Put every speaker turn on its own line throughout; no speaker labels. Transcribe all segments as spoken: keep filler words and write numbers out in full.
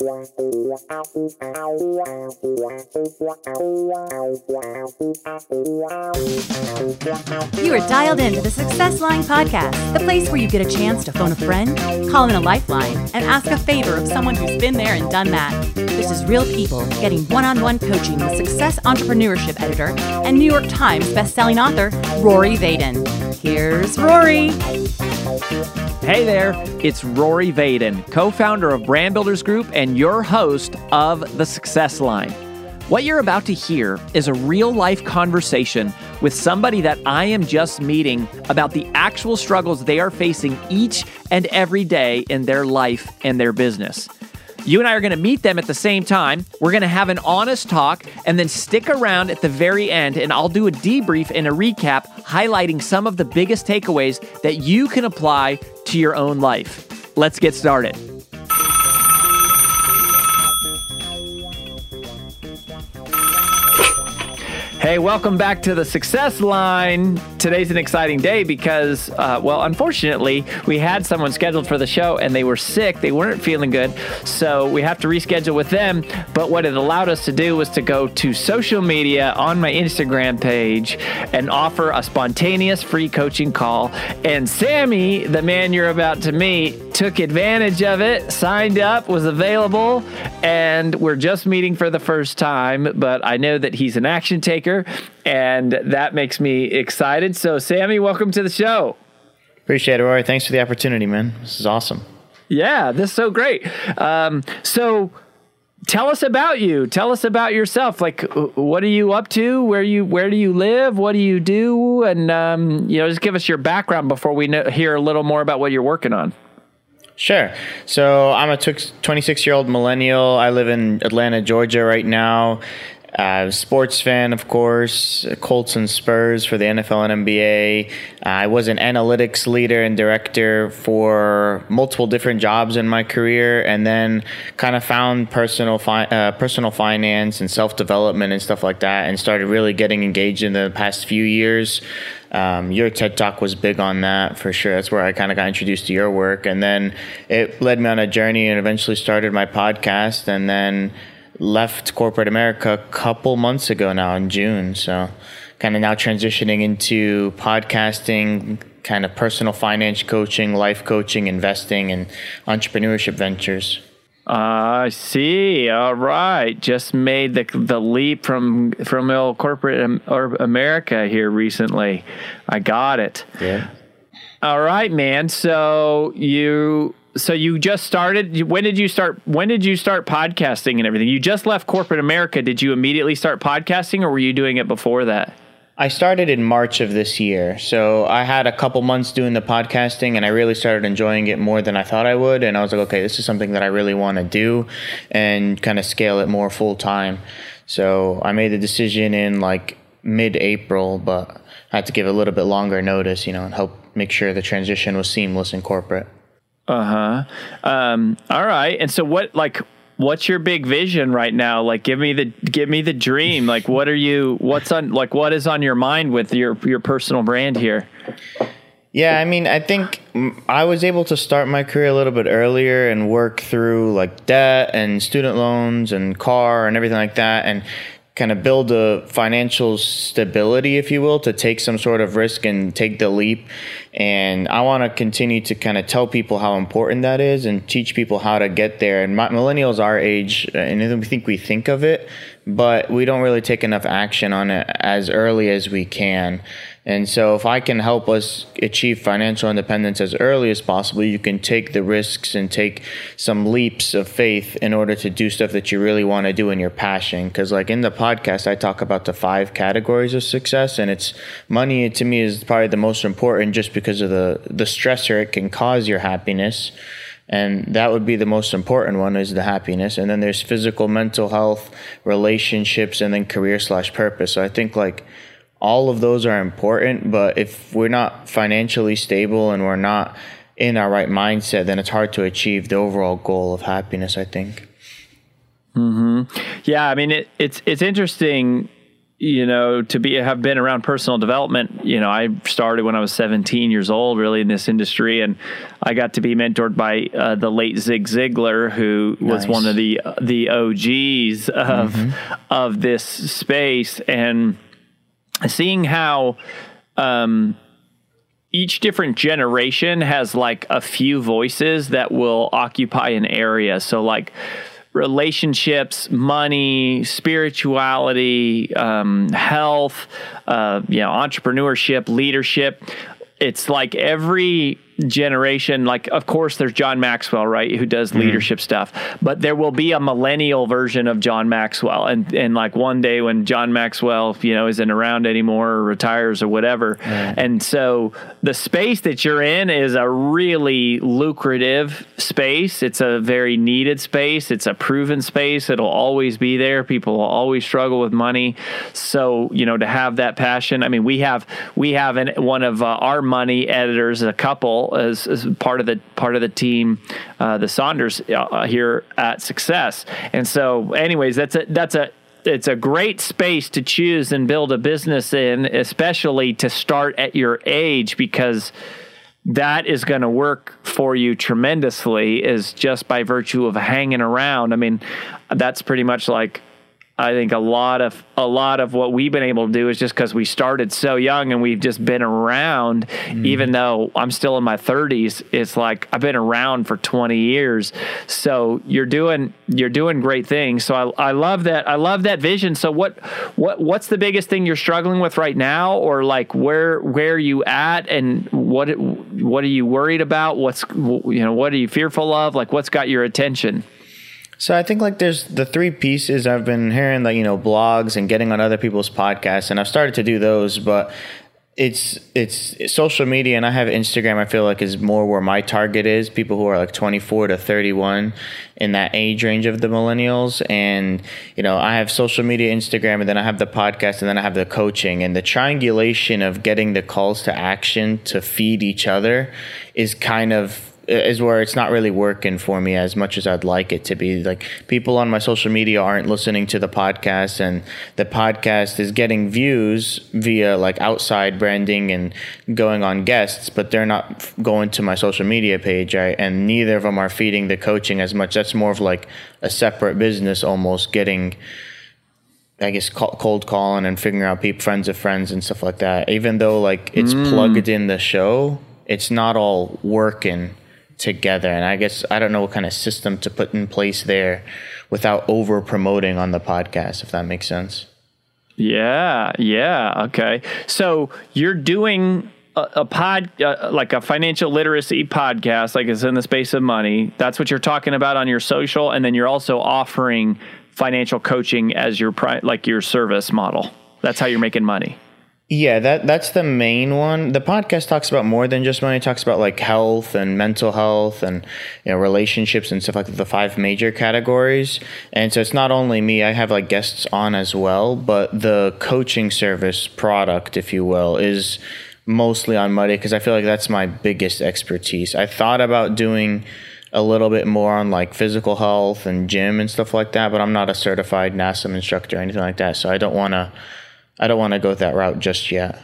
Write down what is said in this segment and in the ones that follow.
You are dialed into the Success Line Podcast, the place where you get a chance to phone a friend, call in a lifeline, and ask a favor of someone who's been there and done that. This is real people getting one-on-one coaching with Success Entrepreneurship Editor and New York Times bestselling author Rory Vaden. Here's Rory.
Hey there, it's Rory Vaden, co-founder of Brand Builders Group and your host of The Success Line. What you're about to hear is a real-life conversation with somebody that I am just meeting about the actual struggles they are facing each and every day in their life and their business. You and I are going to meet them at the same time. We're going to have an honest talk and then stick around at the very end and I'll do a debrief and a recap highlighting some of the biggest takeaways that you can apply to your own life. Let's get started. Hey, welcome back to the Success Line. Today's an exciting day because, uh, well, unfortunately, we had someone scheduled for the show and they were sick. They weren't feeling good. So we have to reschedule with them. But what it allowed us to do was to go to social media on my Instagram page and offer a spontaneous free coaching call. And Sammy, the man you're about to meet, took advantage of it, signed up, was available, and we're just meeting for the first time. But I know that he's an action taker. And that makes me excited. So, Sammy, welcome to the show.
Appreciate it, Rory. Thanks for the opportunity, man. This is awesome.
Yeah, this is so great. Um, so, tell us about you. Tell us about yourself. Like, what are you up to? Where you Where do you live? What do you do? And um, you know, just give us your background before we know, hear a little more about what you're working on.
Sure. So, I'm a twenty-six-year-old millennial. I live in Atlanta, Georgia right now. Uh, sports fan, of course, Colts and Spurs for the N F L and N B A. Uh, I was an analytics leader and director for multiple different jobs in my career, and then kind of found personal fi- uh, personal finance and self-development and stuff like that, and started really getting engaged in the past few years. Um, your TED Talk was big on that for sure. That's where I kind of got introduced to your work, and then it led me on a journey and eventually started my podcast, and then left corporate America a couple months ago now in June. So kind of now transitioning into podcasting, kind of personal finance coaching, life coaching, investing, and entrepreneurship ventures.
I uh, see. All right. Just made the the leap from from old corporate or America here recently. I got it.
Yeah.
All right, man. So you So you just started, when did you start, when did you start podcasting and everything? You just left corporate America. Did you immediately start podcasting or were you doing it before that?
I started in March of this year. So I had a couple months doing the podcasting and I really started enjoying it more than I thought I would. And I was like, okay, this is something that I really want to do and kind of scale it more full time. So I made the decision in like mid-April, but I had to give a little bit longer notice, you know, and help make sure the transition was seamless in corporate.
Uh-huh. Um, all right. And so what, like, what's your big vision right now? Like, give me the, give me the dream. Like, what are you, what's on, like, what is on your mind with your, your personal brand here?
Yeah. I mean, I think I was able to start my career a little bit earlier and work through like debt and student loans and car and everything like that. And kind of build a financial stability, if you will, to take some sort of risk and take the leap. And I want to continue to kind of tell people how important that is and teach people how to get there. And my, millennials our age, and we think we think of it, but we don't really take enough action on it as early as we can. And so if I can help us achieve financial independence as early as possible, you can take the risks and take some leaps of faith in order to do stuff that you really want to do in your passion. Because like in the podcast, I talk about the five categories of success, and it's money to me is probably the most important just because of the, the stressor it can cause your happiness. And that would be the most important one, is the happiness. And then there's physical, mental health, relationships, and then career slash purpose. So I think like all of those are important, but if we're not financially stable and we're not in our right mindset, then it's hard to achieve the overall goal of happiness, I think.
Mm-hmm. Yeah, I mean, it, it's it's interesting. you know, to be have been around personal development, you know, I started when I was seventeen years old, really, in this industry, and I got to be mentored by uh, the late Zig Ziglar, who was
Nice.
one of the the O Gs of
Mm-hmm.
of this space, and seeing how um, each different generation has like a few voices that will occupy an area. So like relationships, money, spirituality, um, health, uh, you know, entrepreneurship, leadership. It's like every generation, like, of course, there's John Maxwell, right, who does leadership mm-hmm. stuff, but there will be a millennial version of John Maxwell. And, and like one day when John Maxwell, you know, isn't around anymore or retires or whatever. Mm. And so the space that you're in is a really lucrative space. It's a very needed space. It's a proven space. It'll always be there. People will always struggle with money. So, you know, to have that passion, I mean, we have, we have an, one of uh, our money editors, a couple, As, as part of the part of the team, uh, the Saunders uh, here at Success. And so, anyways, that's a that's a it's a great space to choose and build a business in, especially to start at your age, because that is going to work for you tremendously, is just by virtue of hanging around. I mean, that's pretty much like, I think a lot of a lot of what we've been able to do is just because we started so young and we've just been around. Mm. Even though I'm still in my thirties, it's like I've been around for twenty years. So you're doing you're doing great things. So I, I love that. I love that vision. So what what what's the biggest thing you're struggling with right now, or like where where are you at, and what what are you worried about? What's you know what are you fearful of? Like what's got your attention?
So I think like there's the three pieces. I've been hearing like, you know, blogs and getting on other people's podcasts, and I've started to do those, but it's, it's social media, and I have Instagram, I feel like is more where my target is, people who are like twenty-four to thirty-one in that age range of the millennials. And, you know, I have social media, Instagram, and then I have the podcast, and then I have the coaching, and the triangulation of getting the calls to action to feed each other is kind of, is where it's not really working for me as much as I'd like it to be. Like people on my social media aren't listening to the podcast, and the podcast is getting views via like outside branding and going on guests, but they're not going to my social media page. Right? And neither of them are feeding the coaching as much. That's more of like a separate business, almost getting, I guess, cold calling and figuring out people, friends of friends and stuff like that. Even though like it's mm. plugged in the show, it's not all working together. And I guess I don't know what kind of system to put in place there without over promoting on the podcast, if that makes sense.
Yeah. Yeah. Okay. So you're doing a, a pod, uh, like a financial literacy podcast, like it's in the space of money. That's what you're talking about on your social. And then you're also offering financial coaching as your pri- like your service model. That's how you're making money.
Yeah, that that's the main one. The podcast talks about more than just money. It talks about like health and mental health and, you know, relationships and stuff like that, the five major categories. And so it's not only me, I have like guests on as well, but the coaching service product, if you will, is mostly on money because I feel like that's my biggest expertise. I thought about doing a little bit more on like physical health and gym and stuff like that, but I'm not a certified NASM instructor or anything like that. So I don't want to I don't want to go that route just yet.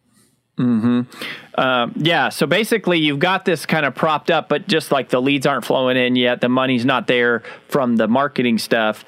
Mm-hmm. Um, yeah. So basically you've got this kind of propped up, but just like the leads aren't flowing in yet, the money's not there from the marketing stuff.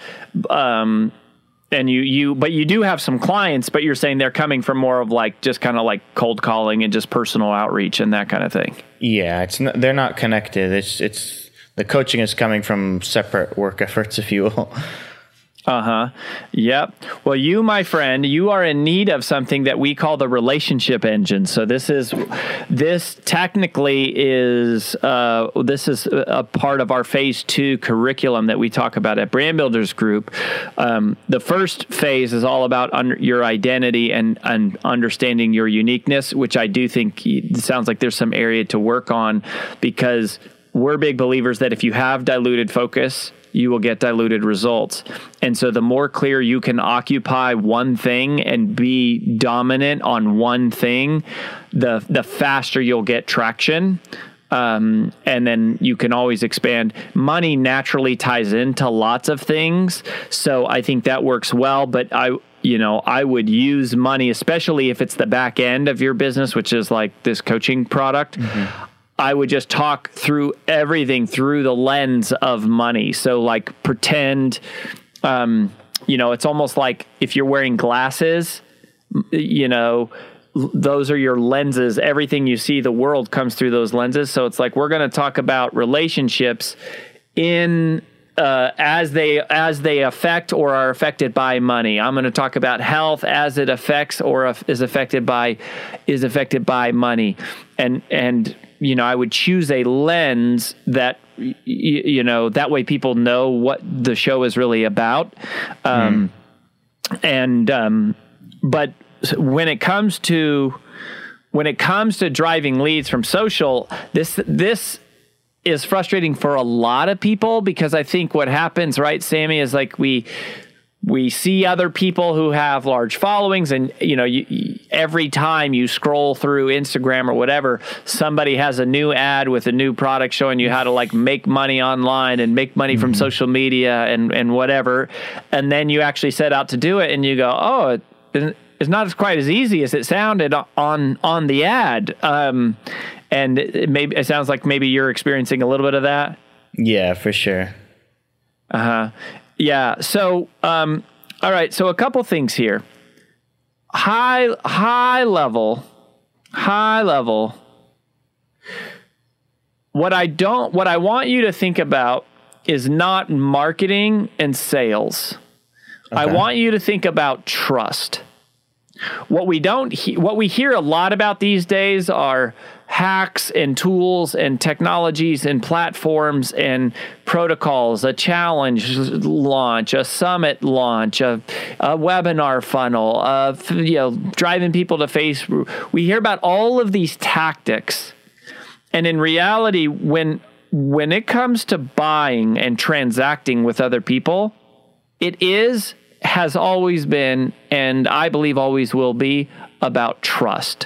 Um, and you, you, but you do have some clients, but you're saying they're coming from more of like, just kind of like cold calling and just personal outreach and that kind of thing.
Yeah. It's not, they're not connected. It's, it's the coaching is coming from separate work efforts, if you will.
Uh-huh. Yep. Well, you, my friend, you are in need of something that we call the relationship engine. So this is, this technically is, uh, this is a part of our phase two curriculum that we talk about at Brand Builders Group. Um, the first phase is all about under your identity and, and understanding your uniqueness, which I do think it sounds like there's some area to work on, because we're big believers that if you have diluted focus, you will get diluted results. And so the more clear you can occupy one thing and be dominant on one thing, the the faster you'll get traction. Um, and then you can always expand. Money naturally ties into lots of things. So I think that works well. But I you know, I would use money, especially if it's the back end of your business, which is like this coaching product. Mm-hmm. I would just talk through everything through the lens of money. So like pretend, um, you know, it's almost like if you're wearing glasses, you know, those are your lenses. Everything you see, the world comes through those lenses. So it's like, we're going to talk about relationships in uh, as they as they affect or are affected by money. I'm going to talk about health as it affects or is affected by is affected by money. And and you know, I would choose a lens that y- you know that way people know what the show is really about. Um, mm. And um, but when it comes to when it comes to driving leads from social, this this. is frustrating for a lot of people, because I think what happens, right, Sammy, is like we we see other people who have large followings, and you know, you, every time you scroll through Instagram or whatever, somebody has a new ad with a new product showing you how to like make money online and make money mm-hmm. from social media and and whatever, and then you actually set out to do it, and you go, oh, it, it's not quite as easy as it sounded on on the ad. Um, And it maybe it sounds like maybe you're experiencing a little bit of that.
Yeah, for sure.
Uh huh. Yeah. So, um, all right. So a couple things here. High, high level, high level. What I don't, what I want you to think about is not marketing and sales. Okay. I want you to think about trust. What we don't, he- what we hear a lot about these days are hacks and tools and technologies and platforms and protocols, a challenge launch, a summit launch, a, a webinar funnel, uh, you know, driving people to Facebook. We hear about all of these tactics. And in reality, when, when it comes to buying and transacting with other people, it is, has always been, and I believe always will be, about trust.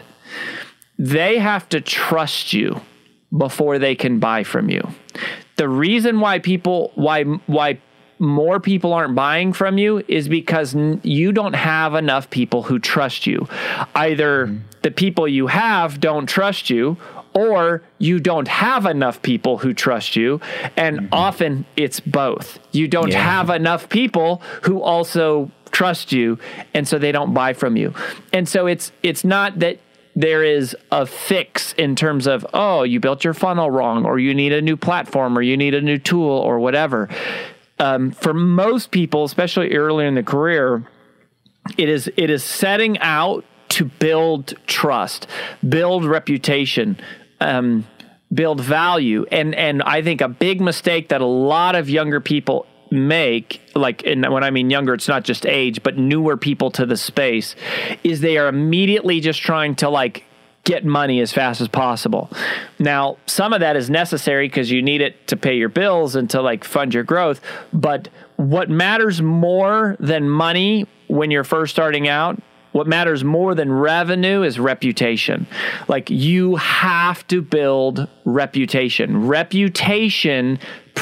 They have to trust you before they can buy from you. The reason why people, why, why more people aren't buying from you is because n- you don't have enough people who trust you. Either mm-hmm. the people you have don't trust you, or you don't have enough people who trust you. And mm-hmm. often it's both. You don't yeah. have enough people who also trust you, and so they don't buy from you. And so it's it's not that there is a fix in terms of, oh, you built your funnel wrong, or you need a new platform, or you need a new tool, or whatever. Um, for most people, especially early in the career, it is it is setting out to build trust, build reputation, um, build value. And and I think a big mistake that a lot of younger people make, like, and when I mean younger, it's not just age, but newer people to the space, is they are immediately just trying to like get money as fast as possible. Now, some of that is necessary because you need it to pay your bills and to like fund your growth. But what matters more than money when you're first starting out, what matters more than revenue is reputation. Like, you have to build reputation. Reputation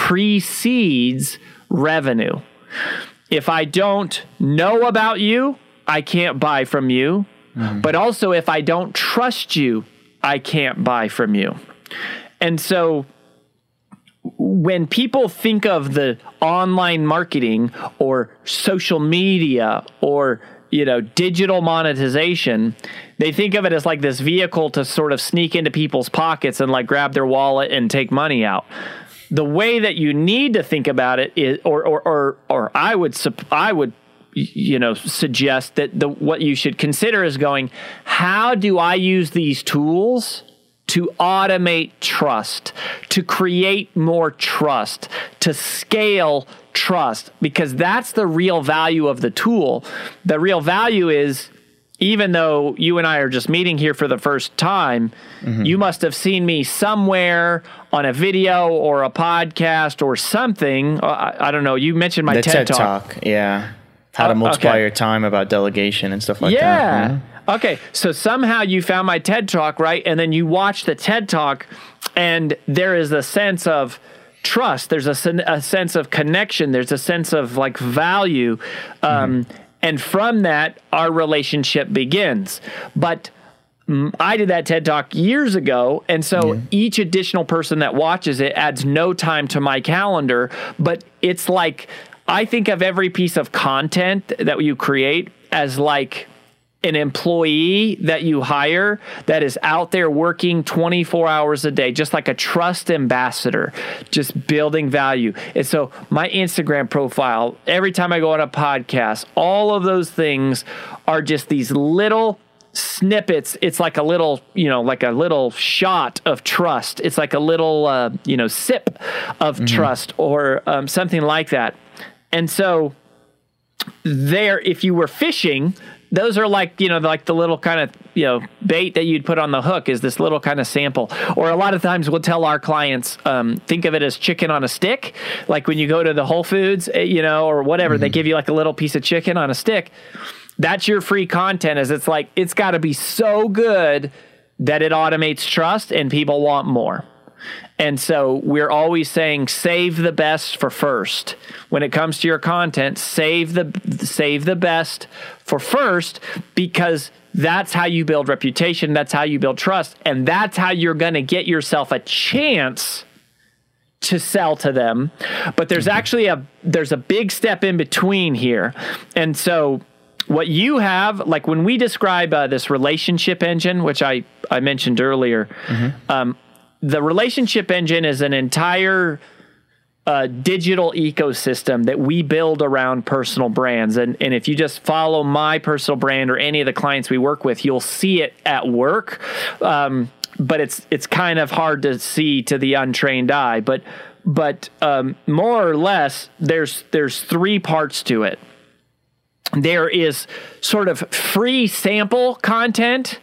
precedes revenue. If I don't know about you, I can't buy from you. Mm-hmm. But also, if I don't trust you, I can't buy from you. And so when people think of the online marketing or social media or, you know, digital monetization, they think of it as like this vehicle to sort of sneak into people's pockets and like grab their wallet and take money out. The way that you need to think about it is, or or or, or I would I would you know suggest that the what you should consider is going, how do I use these tools to automate trust, to create more trust, to scale trust? Because that's the real value of the tool. The real value is, even though you and I are just meeting here for the first time, mm-hmm. you must have seen me somewhere on a video or a podcast or something. I, I don't know. You mentioned my
the
TED,
TED
Talk.
Talk. Yeah. How to multiply okay. your time about delegation and stuff like
yeah.
that. Yeah. Mm-hmm.
Okay. So somehow you found my TED Talk, right? And then you watch the TED Talk, and there is a sense of trust. There's a, a sense of connection. There's a sense of like value. Um, mm-hmm. And from that, our relationship begins. But I did that TED Talk years ago, and so yeah. each additional person that watches it adds no time to my calendar, but it's like, I think of every piece of content that you create as like an employee that you hire that is out there working twenty-four hours a day, just like a trust ambassador, just building value. And so my Instagram profile, every time I go on a podcast, all of those things are just these little snippets. It's like a little, you know, like a little shot of trust. It's like a little, uh, you know, sip of mm-hmm. trust or um, something like that. And so there, if you were fishing, those are like, you know, like the little kind of, you know, bait that you'd put on the hook is this little kind of sample. Or a lot of times we'll tell our clients, um, think of it as chicken on a stick. Like when you go to the Whole Foods, you know, or whatever, mm-hmm. they give you like a little piece of chicken on a stick. That's your free content, is it's like, it's got to be so good that it automates trust and people want more. And so we're always saying, save the best for first. When it comes to your content, save the save the best for first, because that's how you build reputation. That's how you build trust. And that's how you're going to get yourself a chance to sell to them. But there's mm-hmm. actually a, there's a big step in between here. And so what you have, like when we describe uh, this relationship engine, which I, I mentioned earlier, mm-hmm. um, the relationship engine is an entire uh, digital ecosystem that we build around personal brands. And, and if you just follow my personal brand or any of the clients we work with, you'll see it at work. Um, but it's it's kind of hard to see to the untrained eye. But but um, more or less, there's there's three parts to it. There is sort of free sample content.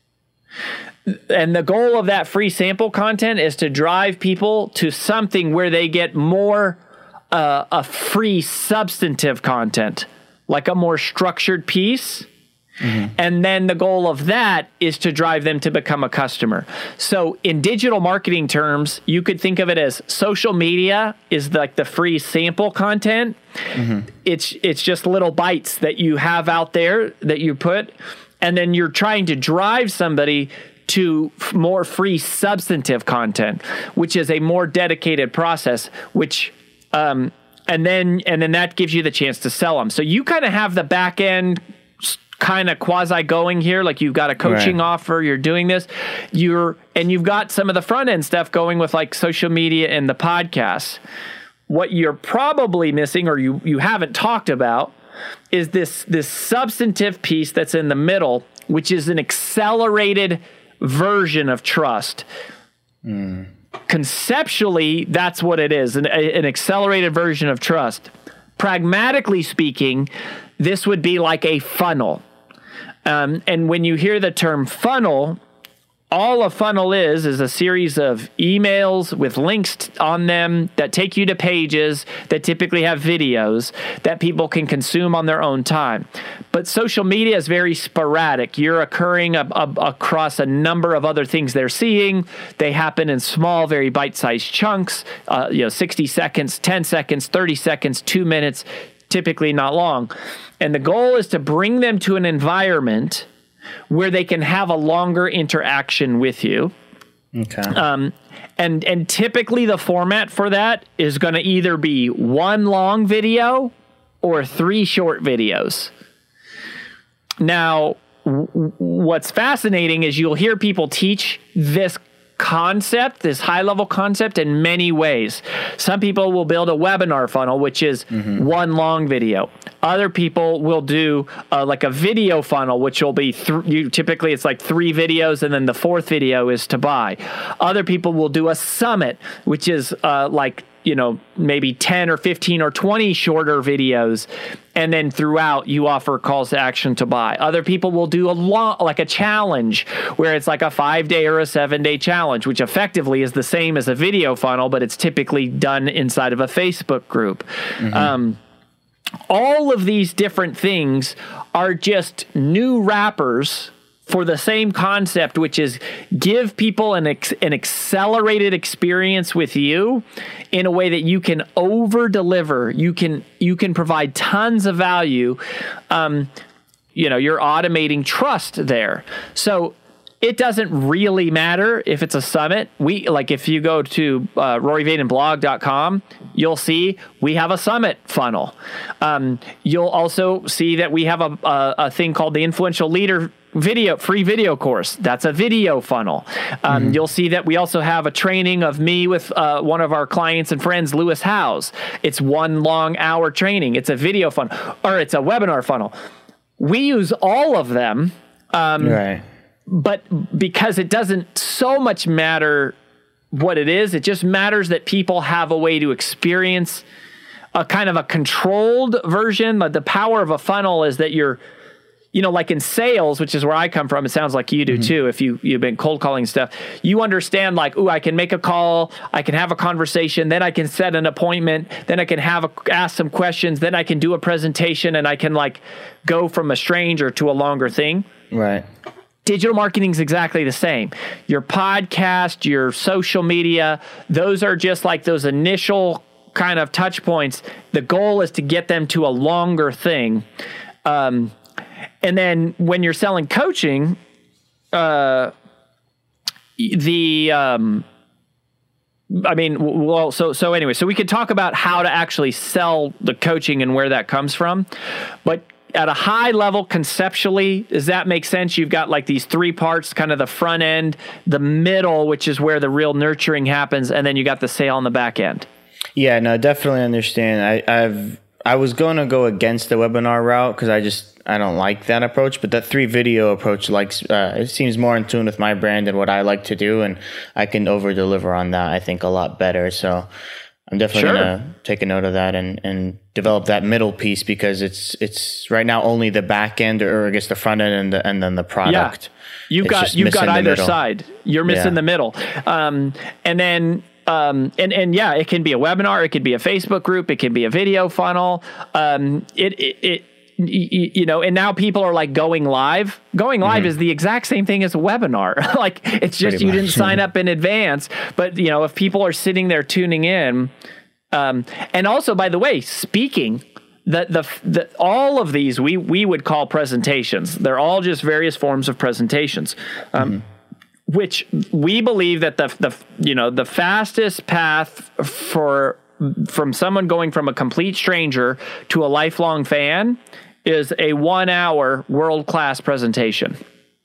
And the goal of that free sample content is to drive people to something where they get more uh, a free substantive content, like a more structured piece. Mm-hmm. And then the goal of that is to drive them to become a customer. So in digital marketing terms, you could think of it as social media is like the free sample content. Mm-hmm. It's it's just little bites that you have out there that you put, and then you're trying to drive somebody to f- more free substantive content, which is a more dedicated process, which um, and then and then that gives you the chance to sell them. So you kind of have the back end kind of quasi going here, like you've got a coaching right. offer, you're doing this, you're and you've got some of the front end stuff going with like social media and the podcasts. What you're probably missing, or you you haven't talked about, is this this substantive piece that's in the middle, which is an accelerated version of trust. Mm. Conceptually, that's what it is, an, an accelerated version of trust. Pragmatically speaking, this would be like a funnel. Um, and when you hear the term funnel, all a funnel is, is a series of emails with links on them that take you to pages that typically have videos that people can consume on their own time. But social media is very sporadic. You're occurring a, a, across a number of other things they're seeing. They happen in small, very bite-sized chunks, uh, you know, sixty seconds, ten seconds, thirty seconds, two minutes, typically not long. And the goal is to bring them to an environment where they can have a longer interaction with you. Okay. Um, and and typically the format for that is going to either be one long video or three short videos. Now, w- what's fascinating is you'll hear people teach this concept, this high-level concept, in many ways. Some people will build a webinar funnel, which is mm-hmm. one long video. Other people will do uh, like a video funnel, which will be th- you, typically it's like three videos, and then the fourth video is to buy. Other people will do a summit, which is uh, like you know maybe ten or fifteen or twenty shorter videos, and then throughout you offer calls to action to buy. Other people will do a long, like a challenge, where it's like a five day or a seven day challenge, which effectively is the same as a video funnel, but it's typically done inside of a Facebook group. Mm-hmm. Um, all of these different things are just new wrappers for the same concept, which is give people an ex- an accelerated experience with you in a way that you can over deliver. You can you can provide tons of value. Um, you know, you're automating trust there. So it doesn't really matter if it's a summit. We like if you go to uh, rory vaden blog dot com, you'll see we have a summit funnel. Um, you'll also see that we have a, a, a thing called the Influential Leader video free video course. That's a video funnel. Um, mm-hmm. You'll see that we also have a training of me with uh, one of our clients and friends, Lewis Howes. It's one long hour training. It's a video funnel, or it's a webinar funnel. We use all of them. Um,
right.
But because it doesn't so much matter what it is, it just matters that people have a way to experience a kind of a controlled version. Like the power of a funnel is that you're, you know, like in sales, which is where I come from, it sounds like you do mm-hmm. too. If you, you've been cold calling stuff, you understand like, ooh, I can make a call, I can have a conversation, then I can set an appointment, then I can have a, ask some questions, then I can do a presentation, and I can like go from a stranger to a longer thing.
Right.
Digital marketing is exactly the same. Your podcast, your social media, those are just like those initial kind of touch points. The goal is to get them to a longer thing. Um, and then when you're selling coaching, uh, the, um, I mean, well, so, so anyway, so we could talk about how to actually sell the coaching and where that comes from, but at a high level, conceptually, does that make sense? You've got like these three parts, kind of the front end, the middle, which is where the real nurturing happens, and then you got the sale on the back end.
Yeah, no, definitely understand. I, I've I was going to go against the webinar route because I just I don't like that approach, but that three video approach likes uh, it seems more in tune with my brand and what I like to do, and I can over deliver on that. I think a lot better. So I'm definitely
sure.
gonna take a note of that and, and develop that middle piece, because it's it's right now only the back end, or I guess the front end and the, and then the product.
Yeah. You've
it's
got you've got either side. You're missing yeah. the middle, um, and then um, and and yeah, it can be a webinar, it could be a Facebook group, it can be a video funnel. Um, it it. it You know, and now people are like going live. Going live mm-hmm. is the exact same thing as a webinar. Like it's just Pretty you much. didn't sign up in advance. But, you know, if people are sitting there tuning in, um, and also, by the way, speaking, the, the the all of these we we would call presentations. They're all just various forms of presentations, um, mm-hmm. which we believe that the the you know the fastest path for from someone going from a complete stranger to a lifelong fan is a one hour world-class presentation.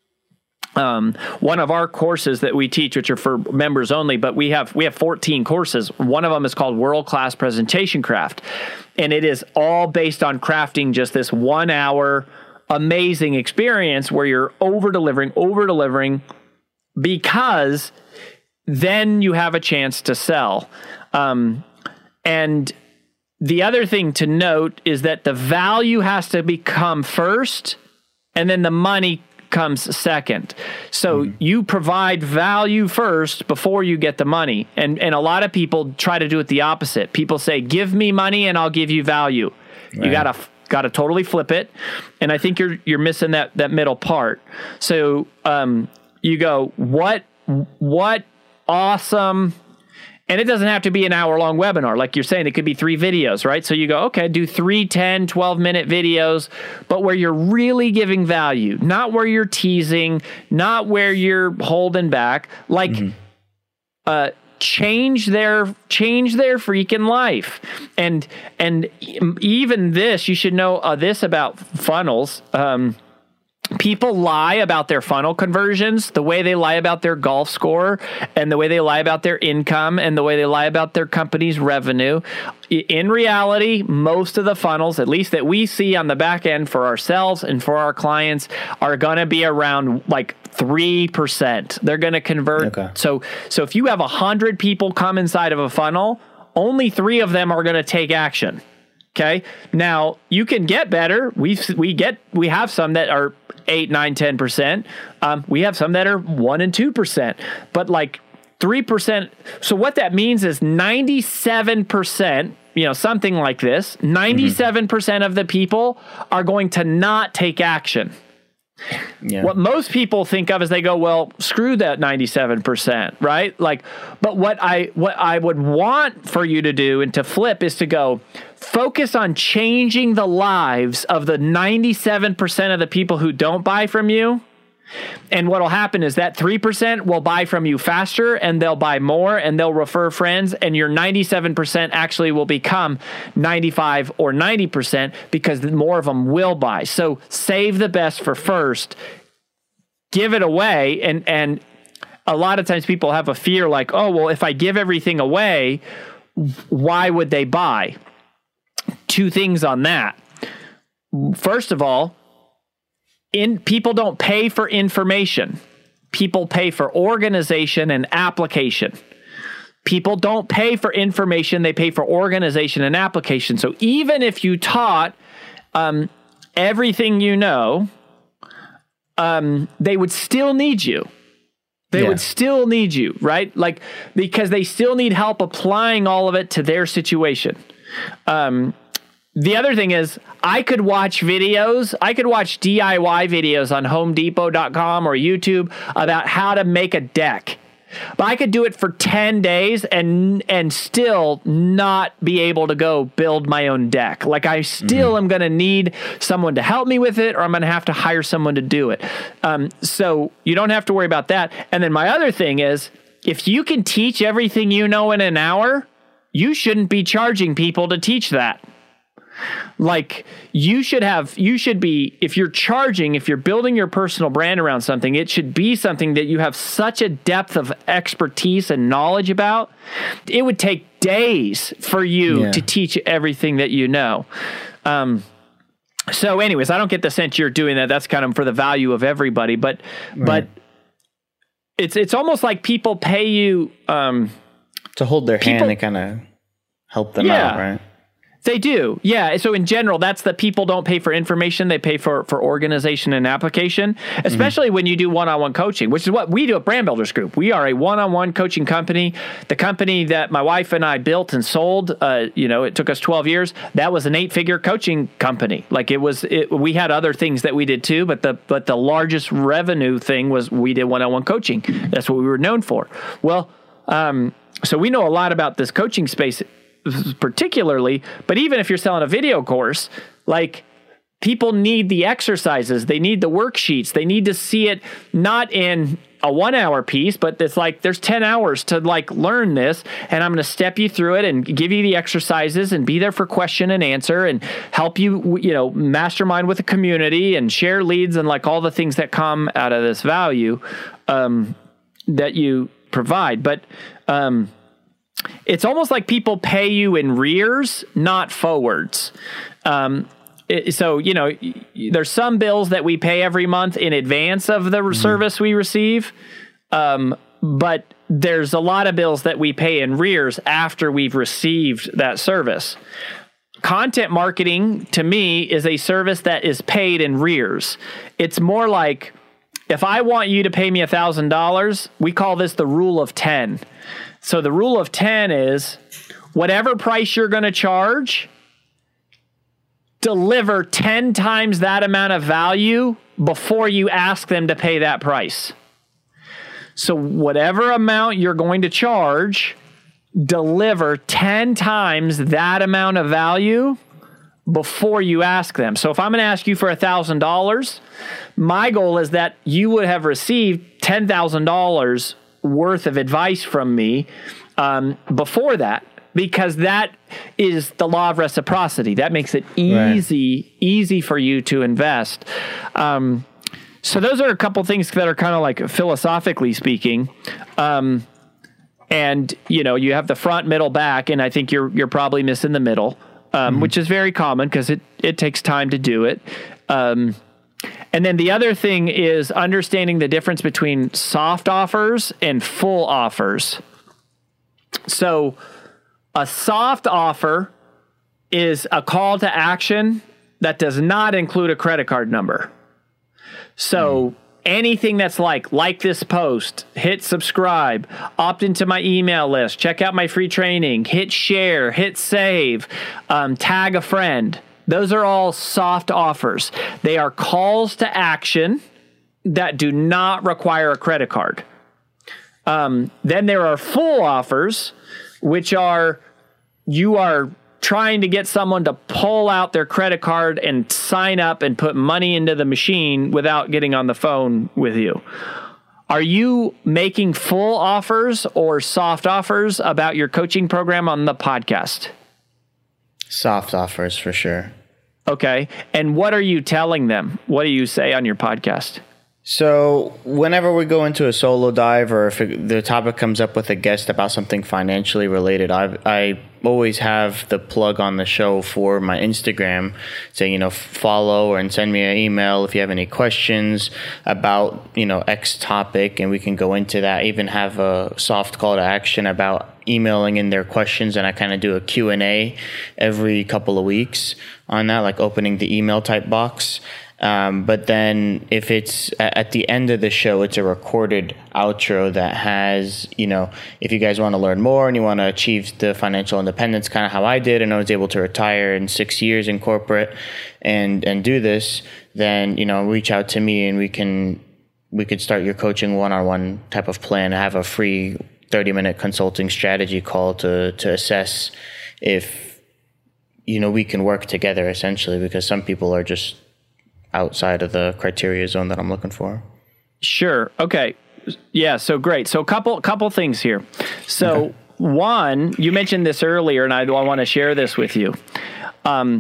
Um, one of our courses that we teach, which are for members only, but we have, we have fourteen courses. One of them is called World-Class Presentation Craft. And it is all based on crafting just this one hour amazing experience where you're over delivering, over delivering, because then you have a chance to sell. Um, And the other thing to note is that the value has to become first, and then the money comes second. So mm. you provide value first before you get the money. And and a lot of people try to do it the opposite. People say, give me money and I'll give you value. Right. You gotta gotta totally flip it. And I think you're you're missing that that middle part. So um, you go, what what awesome. And it doesn't have to be an hour-long webinar. Like you're saying, it could be three videos, right? So you go, okay, do three, ten, twelve-minute videos, but where you're really giving value, not where you're teasing, not where you're holding back. Like, mm-hmm. uh, change their change their freaking life. And and even this, you should know uh, this about funnels. Um, People lie about their funnel conversions, the way they lie about their golf score, and the way they lie about their income, and the way they lie about their company's revenue. In reality, most of the funnels, at least that we see on the back end for ourselves and for our clients, are going to be around like three percent. They're going to convert. Okay. So, so if you have one hundred people come inside of a funnel, only three of them are going to take action. Okay. Now you can get better. We we get we have some that are eight, nine, ten percent. Um, we have some that are one and two percent. But like three percent. So what that means is ninety-seven percent. You know, something like this. Ninety-seven percent mm-hmm. of the people are going to not take action. Yeah. What most people think of is they go, well, screw that ninety-seven percent, right? Like, but what I what I would want for you to do and to flip is to go focus on changing the lives of the ninety-seven percent of the people who don't buy from you. And what will happen is that three percent will buy from you faster, and they'll buy more, and they'll refer friends, and your ninety-seven percent actually will become ninety-five or ninety percent because more of them will buy. So save the best for first, give it away. And, and a lot of times people have a fear like, oh, well, if I give everything away, why would they buy? Two things on that. First of all, In, people don't pay for information. People pay for organization and application. People don't pay for information. They pay for organization and application. So even if you taught um, everything you know, um, they would still need you. They yeah. would still need you, right? Like, because they still need help applying all of it to their situation. Um, The other thing is, I could watch videos, I could watch D I Y videos on home depot dot com or YouTube about how to make a deck. But I could do it for ten days and and still not be able to go build my own deck. Like, I still mm-hmm. am going to need someone to help me with it, or I'm going to have to hire someone to do it. Um, so you don't have to worry about that. And then my other thing is, if you can teach everything you know in an hour, you shouldn't be charging people to teach that. Like, you should have, you should be, if you're charging, if you're building your personal brand around something, it should be something that you have such a depth of expertise and knowledge about. It would take days for you yeah. to teach everything that you know. Um, so anyways, I don't get the sense you're doing that. That's kind of for the value of everybody, but, right. but it's, it's almost like people pay you, um,
to hold their people, hand and kind of help them yeah. out, right?
They do. Yeah. So in general, that's the people don't pay for information. They pay for, for organization and application, especially mm-hmm. when you do one-on-one coaching, which is what we do at Brand Builders Group. We are a one-on-one coaching company. The company that my wife and I built and sold, uh, you know, it took us twelve years. That was an eight-figure coaching company. Like it was, it, we had other things that we did too, but the, but the largest revenue thing was we did one-on-one coaching. That's what we were known for. Well, um, so we know a lot about this coaching space particularly, but even if you're selling a video course, like, people need the exercises, they need the worksheets, they need to see it not in a one hour piece, but it's like, there's ten hours to like learn this, and I'm going to step you through it and give you the exercises and be there for question and answer and help you, you know, mastermind with the community and share leads and like all the things that come out of this value, um, that you provide. But, um, it's almost like people pay you in rears, not forwards. Um, it, so, you know, there's some bills that we pay every month in advance of the mm-hmm. service we receive. Um, but there's a lot of bills that we pay in rears after we've received that service. Content marketing, to me, is a service that is paid in rears. It's more like, if I want you to pay me one thousand dollars, we call this the rule of ten. So the rule of ten is, whatever price you're going to charge, deliver ten times that amount of value before you ask them to pay that price. So whatever amount you're going to charge, deliver ten times that amount of value before you ask them. So if I'm going to ask you for one thousand dollars, my goal is that you would have received ten thousand dollars worth of advice from me um, before that, because that is the law of reciprocity. That makes it easy, right. easy for you to invest. Um, so those are a couple things that are kind of like philosophically speaking. Um, and you know, you have the front, middle, back, and I think you're you're probably missing the middle, um, mm-hmm. which is very common because it it takes time to do it. Um, And then the other thing is understanding the difference between soft offers and full offers. So a soft offer is a call to action that does not include a credit card number. So mm. anything that's like, like this post, hit subscribe, opt into my email list, check out my free training, hit share, hit save, um, tag a friend. Those are all soft offers. They are calls to action that do not require a credit card. Um, then there are full offers, which are you are trying to get someone to pull out their credit card and sign up and put money into the machine without getting on the phone with you. Are you making full offers or soft offers about your coaching program on the podcast?
Soft offers for sure.
Okay. And what are you telling them? What do you say on your podcast?
So whenever we go into a solo dive, or if it, the topic comes up with a guest about something financially related, I I always have the plug on the show for my Instagram saying, you know, follow and send me an email if you have any questions about, you know, X topic, and we can go into that. Even have a soft call to action about emailing in their questions, and I kind of do a Q and A every couple of weeks on that, like opening the email type box. Um, but then if it's at the end of the show, it's a recorded outro that has, you know, if you guys want to learn more and you want to achieve the financial independence, kind of how I did, and I was able to retire in six years in corporate and, and do this, then, you know, reach out to me and we can, we could start your coaching one-on-one type of plan. I have a free thirty minute consulting strategy call to, to assess if, you know, we can work together essentially, because some people are just outside of the criteria zone that I'm looking for.
Sure. Okay. Yeah. So great. So a couple, couple things here. So okay. One, you mentioned this earlier, and I, I want to share this with you. Um,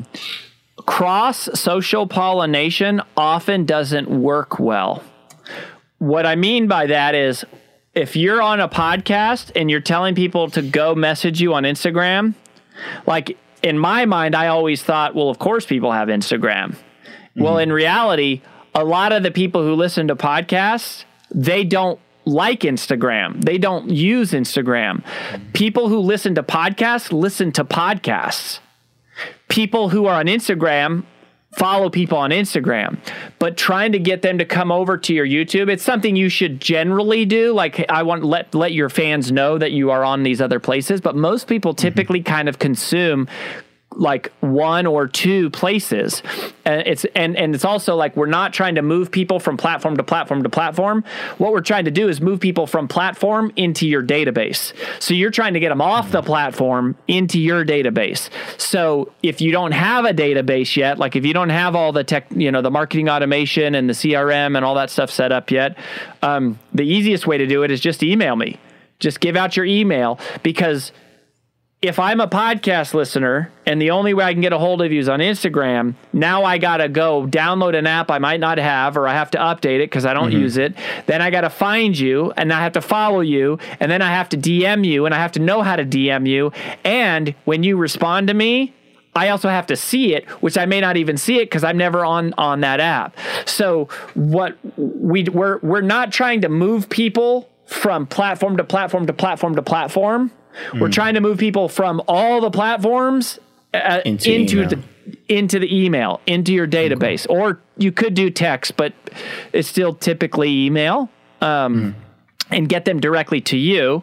cross social pollination often doesn't work well. What I mean by that is, if you're on a podcast and you're telling people to go message you on Instagram, like in my mind, I always thought, well, of course people have Instagram. Well, in reality, a lot of the people who listen to podcasts, they don't like Instagram. They don't use Instagram. People who listen to podcasts, listen to podcasts. People who are on Instagram follow people on Instagram. But trying to get them to come over to your YouTube, it's something you should generally do. Like, I want to let, let your fans know that you are on these other places. But most people typically mm-hmm. kind of consume like one or two places. And it's, and, and it's also like, we're not trying to move people from platform to platform to platform. What we're trying to do is move people from platform into your database. So you're trying to get them off the platform into your database. So if you don't have a database yet, like if you don't have all the tech, you know, the marketing automation and the C R M and all that stuff set up yet, um, the easiest way to do it is just email me. Just give out your email, because if I'm a podcast listener and the only way I can get a hold of you is on Instagram, now I got to go download an app I might not have, or I have to update it because I don't mm-hmm. use it. Then I got to find you, and I have to follow you, and then I have to D M you, and I have to know how to D M you. And when you respond to me, I also have to see it, which I may not even see it because I'm never on, on that app. So what we we're we're not trying to move people from platform to platform to platform to platform. We're mm. trying to move people from all the platforms uh, into, into the into the email, into your database. Okay. Or you could do text, but it's still typically email, um, mm. and get them directly to you.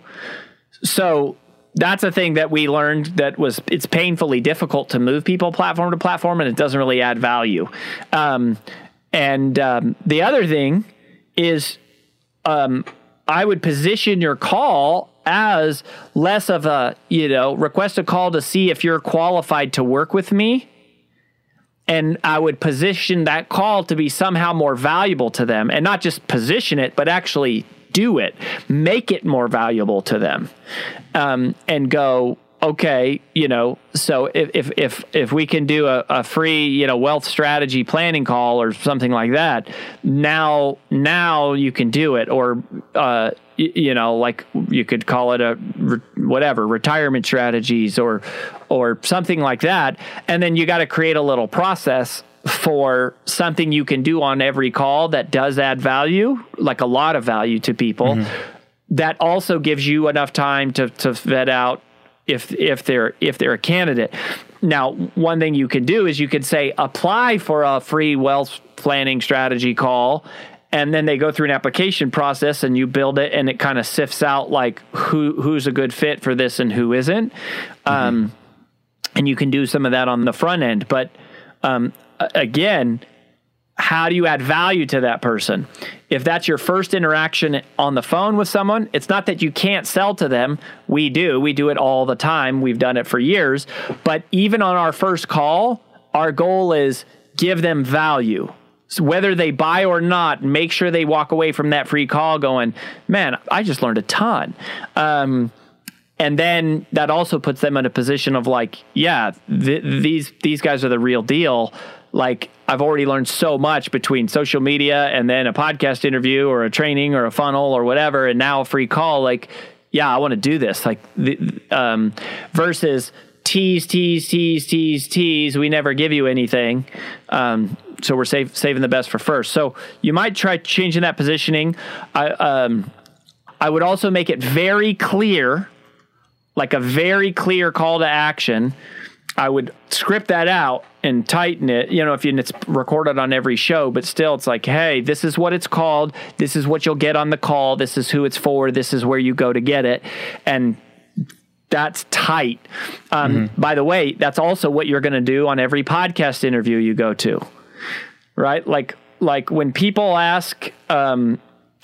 So that's a thing that we learned that was, it's painfully difficult to move people platform to platform, and it doesn't really add value. Um, and um, the other thing is, um, I would position your call as less of a, you know, request a call to see if you're qualified to work with me. And I would position that call to be somehow more valuable to them, and not just position it, but actually do it, make it more valuable to them. Um, and go, okay, you know, so if, if, if, if we can do a, a free, you know, wealth strategy planning call or something like that, now, now you can do it. Or, uh, y- you know, like you could call it a re- whatever, retirement strategies or, or something like that. And then you got to create a little process for something you can do on every call that does add value, like a lot of value to people. Mm-hmm. That also gives you enough time to, to vet out if if they're if they're a candidate. Now, one thing you can do is you could say, apply for a free wealth planning strategy call, and then they go through an application process and you build it, and it kind of sifts out like who who's a good fit for this and who isn't. Mm-hmm. Um, and you can do some of that on the front end. But Um, again, how do you add value to that person? If that's your first interaction on the phone with someone, it's not that you can't sell to them. We do. We do it all the time. We've done it for years. But even on our first call, our goal is give them value. So whether they buy or not, make sure they walk away from that free call going, man, I just learned a ton. Um, and then that also puts them in a position of like, yeah, th- these these guys are the real deal. Like, I've already learned so much between social media and then a podcast interview or a training or a funnel or whatever, and now a free call. Like, yeah, I want to do this. Like, the, um, versus tease, tease, tease, tease, tease. We never give you anything. Um, so we're save, saving the best for first. So you might try changing that positioning. I, um, I would also make it very clear, like a very clear call to action. I would script that out and tighten it, you know, if you, it's recorded on every show, but still it's like, hey, this is what it's called. This is what you'll get on the call. This is who it's for. This is where you go to get it. And that's tight. Um, mm-hmm. By the way, that's also what you're going to do on every podcast interview you go to, right? Like, like when people ask, um,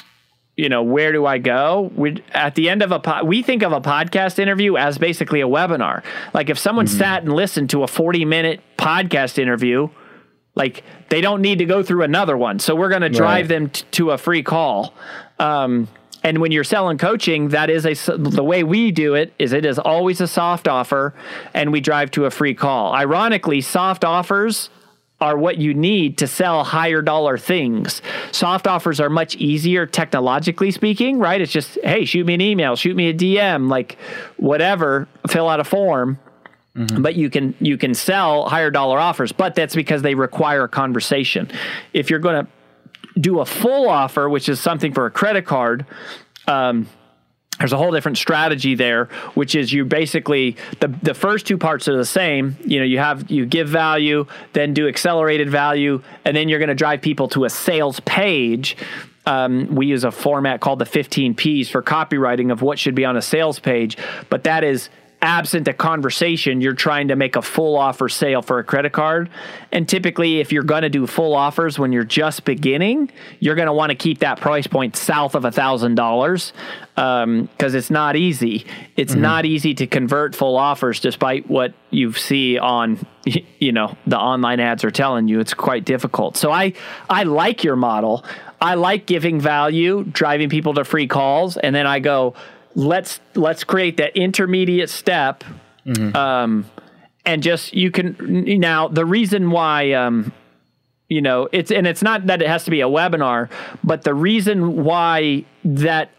you know, where do I go? We at the end of a po- we think of a podcast interview as basically a webinar. Like if someone mm-hmm. sat and listened to a forty minute podcast interview, like they don't need to go through another one. So we're going to drive right. them t- to a free call. Um, and when you're selling coaching, that is a the way we do it is it is always a soft offer, and we drive to a free call. Ironically, soft offers are what you need to sell higher dollar things. Soft offers are much easier technologically speaking, right? It's just, hey, shoot me an email, shoot me a D M, like whatever, fill out a form. Mm-hmm. But you can you can sell higher dollar offers, but that's because they require a conversation. If you're going to do a full offer, which is something for a credit card, um, there's a whole different strategy there, which is you basically, the the first two parts are the same. You know, you have, you give value, then do accelerated value, and then you're going to drive people to a sales page. Um, we use a format called the fifteen P's for copywriting of what should be on a sales page, but that is absent a conversation. You're trying to make a full offer sale for a credit card. And typically, if you're going to do full offers when you're just beginning, you're going to want to keep that price point south of a thousand dollars. Um, cause it's not easy. It's mm-hmm. not easy to convert full offers despite what you see on, you know, the online ads are telling you. It's quite difficult. So I, I like your model. I like giving value, driving people to free calls. And then I go, let's let's create that intermediate step, mm-hmm. um, and just you can now the reason why um, you know it's and it's not that it has to be a webinar, but the reason why that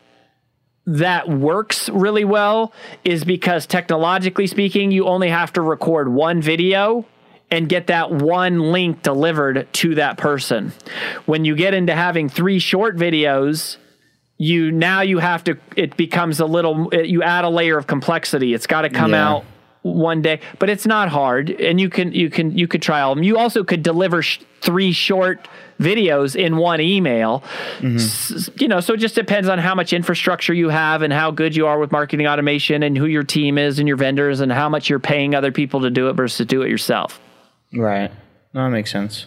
that works really well is because technologically speaking, you only have to record one video and get that one link delivered to that person. When you get into having three short videos, you now you have to, it becomes a little, you add a layer of complexity. It's got to come yeah. out one day, but it's not hard. And you can, you can, you could try all of them. You also could deliver sh- three short videos in one email. Mm-hmm. S- you know, so it just depends on how much infrastructure you have and how good you are with marketing automation and who your team is and your vendors and how much you're paying other people to do it versus do it yourself.
Right. No, that makes sense.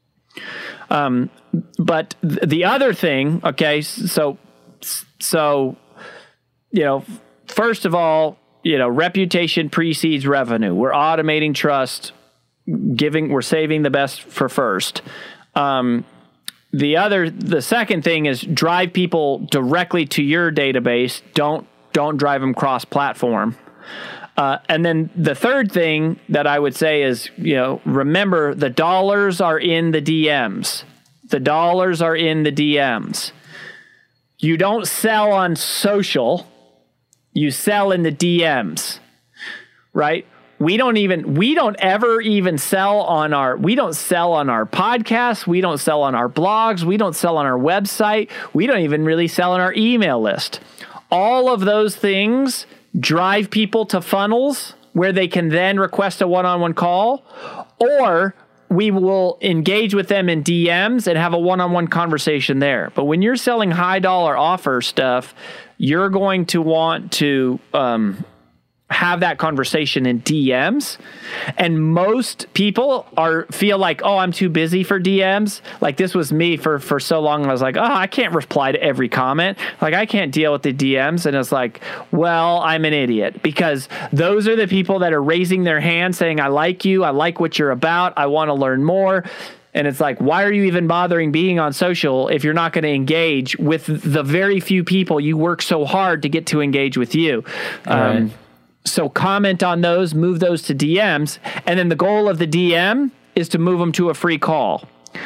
Um, but th- the other thing, okay, so, So, you know, first of all, you know, reputation precedes revenue. We're automating trust, giving, we're saving the best for first. Um, the other, the second thing is drive people directly to your database. Don't, don't drive them cross-platform. Uh, and then the third thing that I would say is, you know, remember the dollars are in the D Ms. The dollars are in the D Ms. You don't sell on social, you sell in the D Ms, right? We don't even, we don't ever even sell on our, we don't sell on our podcasts. We don't sell on our blogs. We don't sell on our website. We don't even really sell on our email list. All of those things drive people to funnels where they can then request a one-on-one call, or we will engage with them in D Ms and have a one-on-one conversation there. But when you're selling high dollar offer stuff, you're going to want to, um, have that conversation in D Ms. And most people are feel like, oh, I'm too busy for D Ms. Like this was me for, for so long. I was like, oh, I can't reply to every comment. Like I can't deal with the D Ms. And it's like, well, I'm an idiot, because those are the people that are raising their hand saying, I like you. I like what you're about. I want to learn more. And it's like, why are you even bothering being on social if you're not going to engage with the very few people you work so hard to get to engage with you?
Right.
Um, So comment on those, move those to D Ms. And then the goal of the D M is to move them to a free call.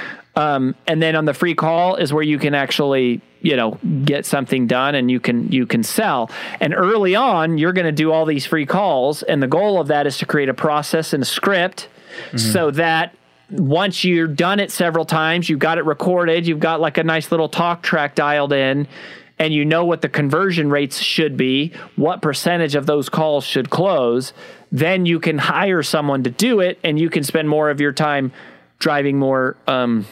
Um, and then on the free call is where you can actually, you know, get something done and you can, you can sell. And early on, you're going to do all these free calls. And the goal of that is to create a process and a script mm-hmm. so that once you've done it several times, you've got it recorded, you've got like a nice little talk track dialed in, and you know what the conversion rates should be, what percentage of those calls should close, then you can hire someone to do it, and you can spend more of your time driving more um,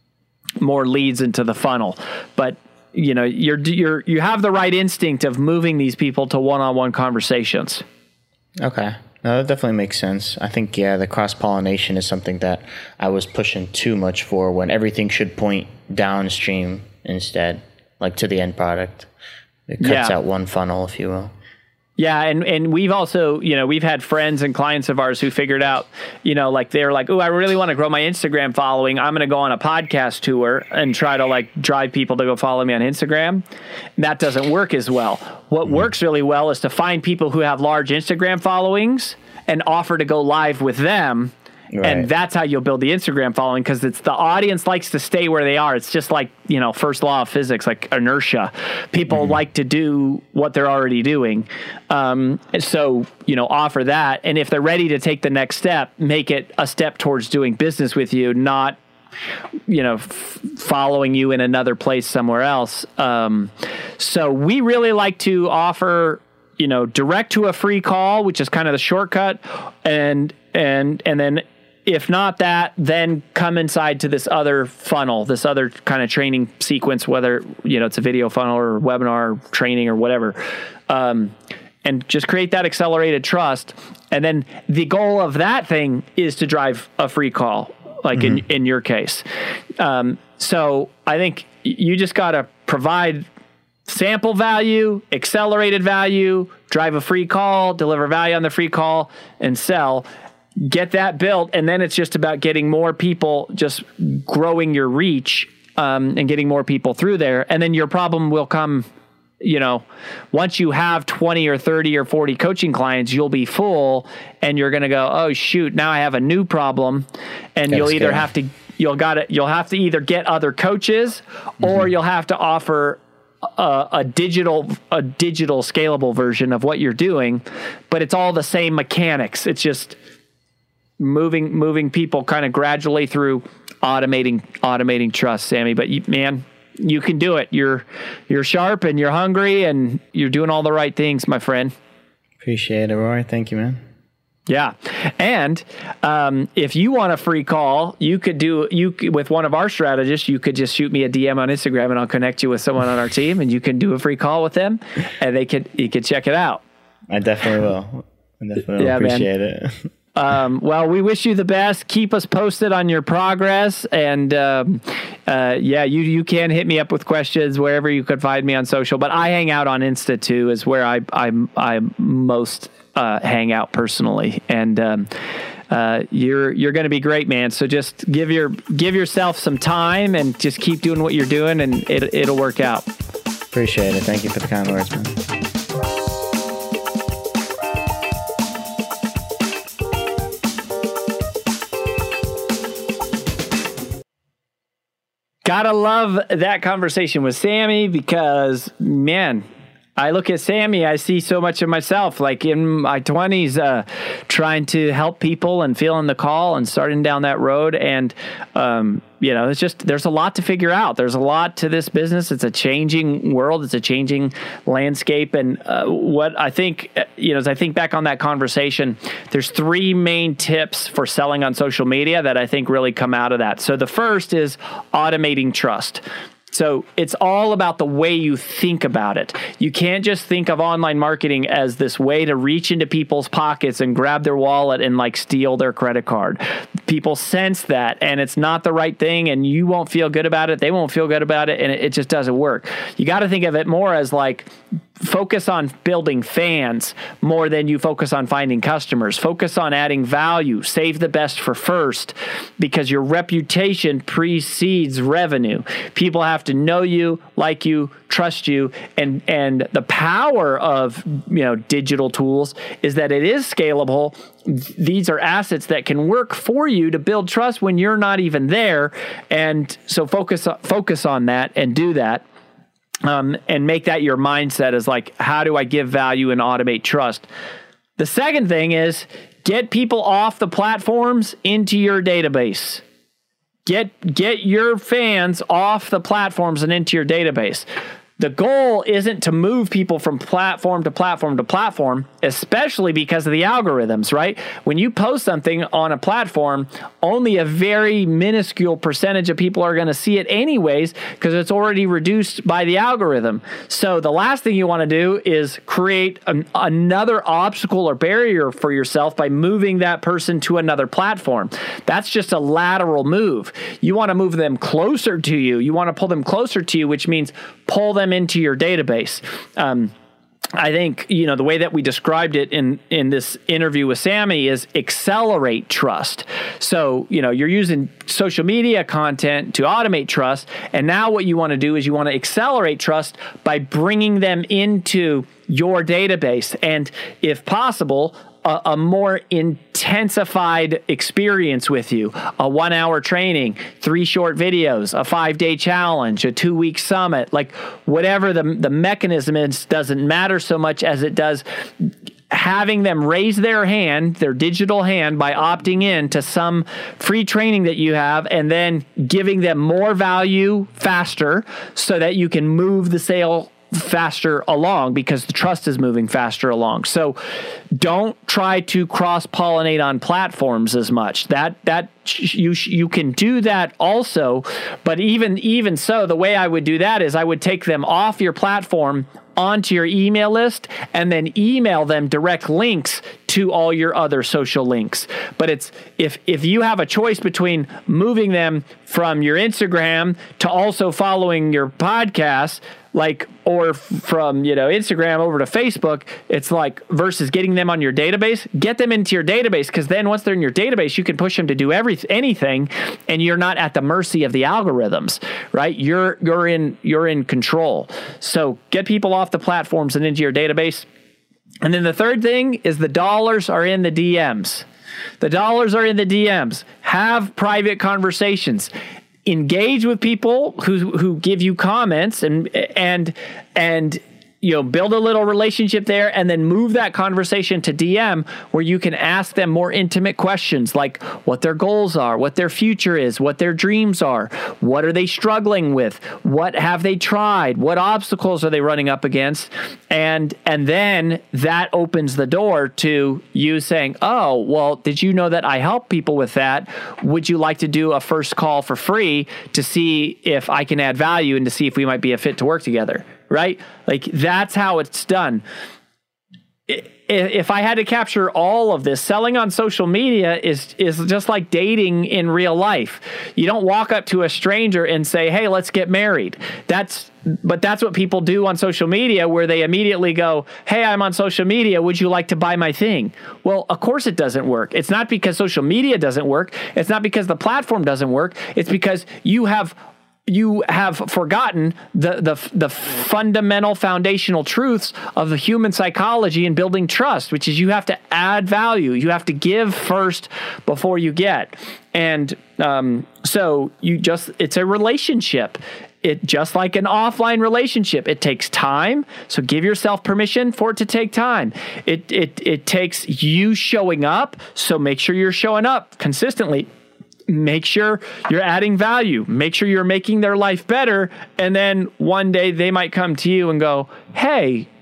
more leads into the funnel. But you know, you're you're you have the right instinct of moving these people to one-on-one conversations.
Okay. No, that definitely makes sense. I think, yeah, the cross-pollination is something that I was pushing too much for, when everything should point downstream instead. Like to the end product. It cuts
yeah.
out one funnel, if you will.
Yeah. And, and we've also, you know, we've had friends and clients of ours who figured out, you know, like they're like, oh, I really want to grow my Instagram following. I'm going to go on a podcast tour and try to like drive people to go follow me on Instagram. And that doesn't work as well. What mm-hmm. works really well is to find people who have large Instagram followings and offer to go live with them. Right. And that's how you'll build the Instagram following, because it's the audience likes to stay where they are. It's just like, you know, first law of physics, like inertia. People mm-hmm. like to do what they're already doing. Um, so, you know, offer that. And if they're ready to take the next step, make it a step towards doing business with you, not, you know, f- following you in another place somewhere else. Um, so we really like to offer, you know, direct to a free call, which is kind of the shortcut. And, and, and then, if not that, then come inside to this other funnel, this other kind of training sequence, whether, you know, it's a video funnel or webinar or training or whatever, um, and just create that accelerated trust. And then the goal of that thing is to drive a free call, like mm-hmm. in, in your case. Um, so I think you just got to provide sample value, accelerated value, drive a free call, deliver value on the free call, and sell. Get that built, and then it's just about getting more people, just growing your reach um, and getting more people through there. And then your problem will come, you know, once you have twenty or thirty or forty coaching clients, you'll be full, and you're going to go, oh, shoot, now I have a new problem. And That's you'll either scary. have to, you'll got to, you'll have to either get other coaches mm-hmm. or you'll have to offer A, a digital, a digital scalable version of what you're doing, but it's all the same mechanics. It's just moving, moving people kind of gradually through automating, automating trust, Sammy. But you, man, you can do it. You're, you're sharp and you're hungry and you're doing all the right things, my friend.
Appreciate it, Roy. Thank you, man.
Yeah. And um, if you want a free call, you could do, you with one of our strategists, you could just shoot me a D M on Instagram and I'll connect you with someone on our team and you can do a free call with them and they could, you could check it out.
I definitely will. I definitely
yeah,
appreciate
man.
it.
Um, well, we wish you the best. Keep us posted on your progress. And um, uh, yeah, you you can hit me up with questions wherever you could find me on social. But I hang out on Insta too, is where I I I most uh, hang out personally. And um, uh, you're you're going to be great, man. So just give your give yourself some time and just keep doing what you're doing, and it it'll work out.
Appreciate it. Thank you for the kind words, man.
Gotta love that conversation with Sammy because, man, I look at Sammy, I see so much of myself, like in my twenties, uh, trying to help people and feeling the call and starting down that road. And, um, you know, it's just, there's a lot to figure out. There's a lot to this business. It's a changing world. It's a changing landscape. And uh, what I think, you know, as I think back on that conversation, there's three main tips for selling on social media that I think really come out of that. So the first is automating trust. So it's all about the way you think about it. You can't just think of online marketing as this way to reach into people's pockets and grab their wallet and like steal their credit card. People sense that, and it's not the right thing, and you won't feel good about it. They won't feel good about it, and it, it just doesn't work. You got to think of it more as like, focus on building fans more than you focus on finding customers. Focus on adding value. Save the best for first, because your reputation precedes revenue. People have to know you, like you, trust you, and and the power of, you know, digital tools is that it is scalable. These are assets that can work for you to build trust when you're not even there, and so focus focus on that and do that. Um, and make that your mindset is like, how do I give value and automate trust? The second thing is get people off the platforms into your database. Get, get your fans off the platforms and into your database. The goal isn't to move people from platform to platform to platform, especially because of the algorithms, right? When you post something on a platform, only a very minuscule percentage of people are going to see it anyways, because it's already reduced by the algorithm. So the last thing you want to do is create an, another obstacle or barrier for yourself by moving that person to another platform. That's just a lateral move. You want to move them closer to you. You want to pull them closer to you, which means pull them into your database. Um, I think, you know, the way that we described it in, in this interview with Sammy is accelerate trust. So, you know, you're using social media content to automate trust. And now what you want to do is you want to accelerate trust by bringing them into your database. And if possible, A, a more intensified experience with you, a one hour training, three short videos, a five day challenge, a two week summit, like whatever the, the mechanism is, doesn't matter so much as it does having them raise their hand, their digital hand, by opting in to some free training that you have, and then giving them more value faster so that you can move the sale faster along, because the trust is moving faster along. So don't try to cross-pollinate on platforms as much. That that you you can do that also, but even even so, the way I would do that is I would take them off your platform onto your email list and then email them direct links to all your other social links. But it's if if you have a choice between moving them from your Instagram to also following your podcast, like, or from, you know, Instagram over to Facebook, it's like, versus getting them on your database, get them into your database, because then once they're in your database, you can push them to do every anything, and you're not at the mercy of the algorithms, right? You're you're in you're in control. So get people off the platforms and into your database. And then the third thing is the dollars are in the D Ms. The dollars are in the D Ms. Have private conversations. Engage with people who who give you comments, and and and you know, build a little relationship there, and then move that conversation to D M, where you can ask them more intimate questions like what their goals are, what their future is, what their dreams are, what are they struggling with, what have they tried, what obstacles are they running up against, and and then that opens the door to you saying, oh, well, did you know that I help people with that? Would you like to do a first call for free to see if I can add value and to see if we might be a fit to work together? Right? Like, that's how it's done. If I had to capture all of this, selling on social media is is just like dating in real life. You don't walk up to a stranger and say, hey, let's get married. That's but that's what people do on social media, where they immediately go, hey, I'm on social media. Would you like to buy my thing? Well, of course it doesn't work. It's not because social media doesn't work. It's not because the platform doesn't work. It's because you have you have forgotten the, the the fundamental foundational truths of the human psychology and building trust, which is you have to add value. You have to give first before you get. And um, so you just, it's a relationship. It just like an offline relationship, it takes time. So give yourself permission for it to take time. It it it takes you showing up. So make sure you're showing up consistently. Make sure you're adding value. Make sure you're making their life better. And then one day they might come to you and go, hey,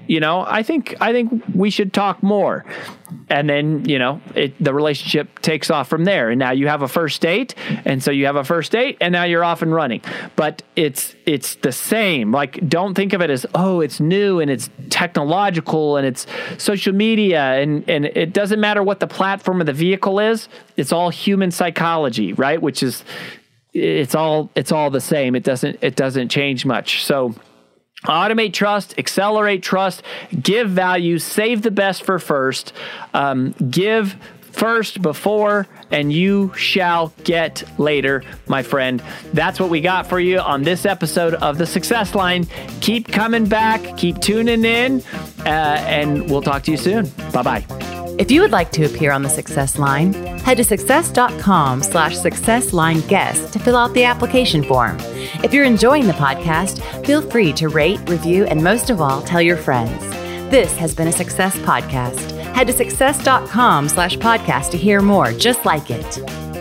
you know, I think I think we should talk more. And then, you know, it, the relationship takes off from there. And now you have a first date. And so you have a first date and now you're off and running. But it's it's the same. Like, don't think of it as, oh, it's new and it's technological and it's social media. And, and it doesn't matter what the platform of the vehicle is. It's all human psychology, right? Which is, it's all it's all the same. It doesn't it doesn't change much. So automate trust, accelerate trust, give value, save the best for first, um, give first before, and you shall get later, my friend. That's what we got for you on this episode of The Success Line. Keep coming back, keep tuning in, uh, and we'll talk to you soon. Bye-bye.
If you would like to appear on The Success Line, head to success.com slash success line guest to fill out the application form. If you're enjoying the podcast, feel free to rate, review, and most of all, tell your friends. This has been a Success Podcast. Head to success.com slash podcast to hear more just like it.